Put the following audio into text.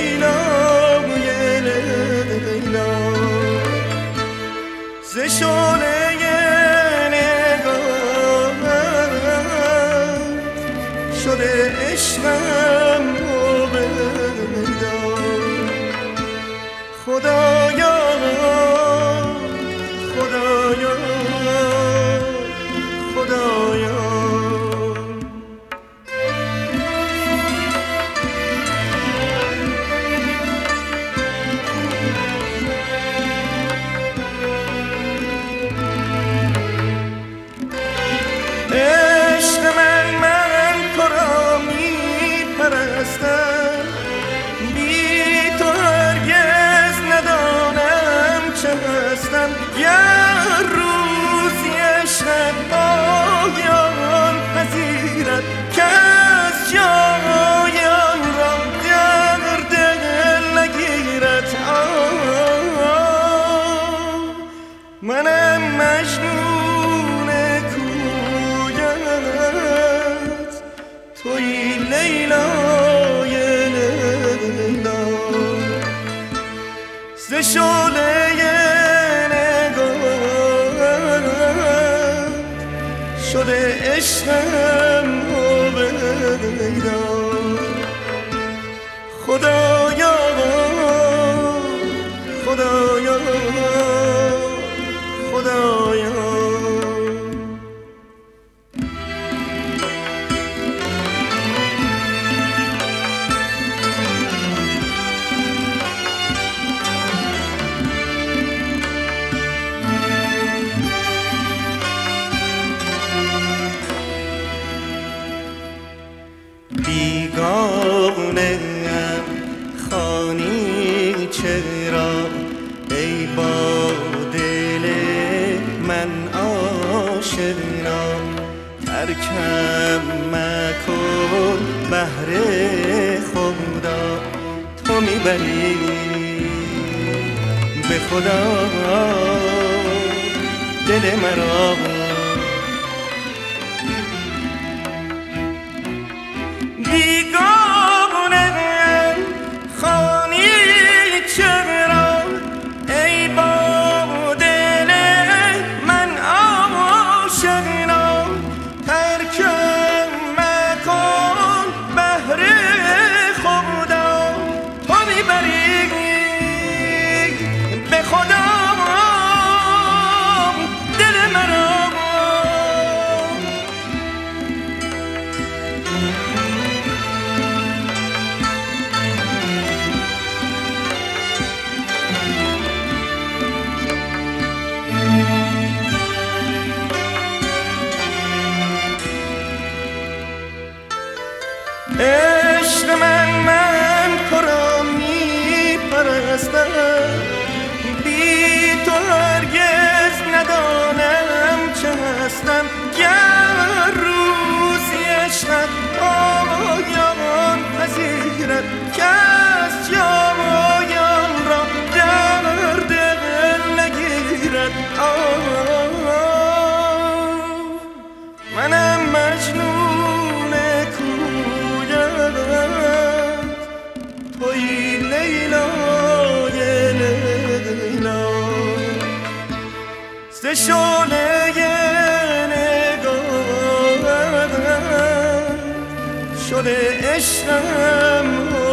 لیلای لیلا ز شعله نگاهت شده عشقم هویدا خدایا خدایا خدایا عشق من تو را میپرستم بی تو هرگز ندانم چه هستم گر روزی عشقت پایان پذیرد کس جایم را در دل نگیرد منم مجنون کویت توی لیلای لیلا ز شعله نگاهت شده عشقم هویدا خدایا خدایا خدایا بیگانه خوانی چرا ای با دل من آشنا ترکم مکن بهر خدا تو میبری به خدا دل مرا بیگانه خوانی چرا ای با دل من آشنا ترکم مکن بهر خدا تو میبری به خدا دل مرا عشق من تو را میپرستم بی تو هرگز ندانم چه هستم گر روزی عشقت پایان پذیرد کس جایم را در دل نگیرد منم مجنون توی لیلای لیلا ز شعله نگاهت شده عشقم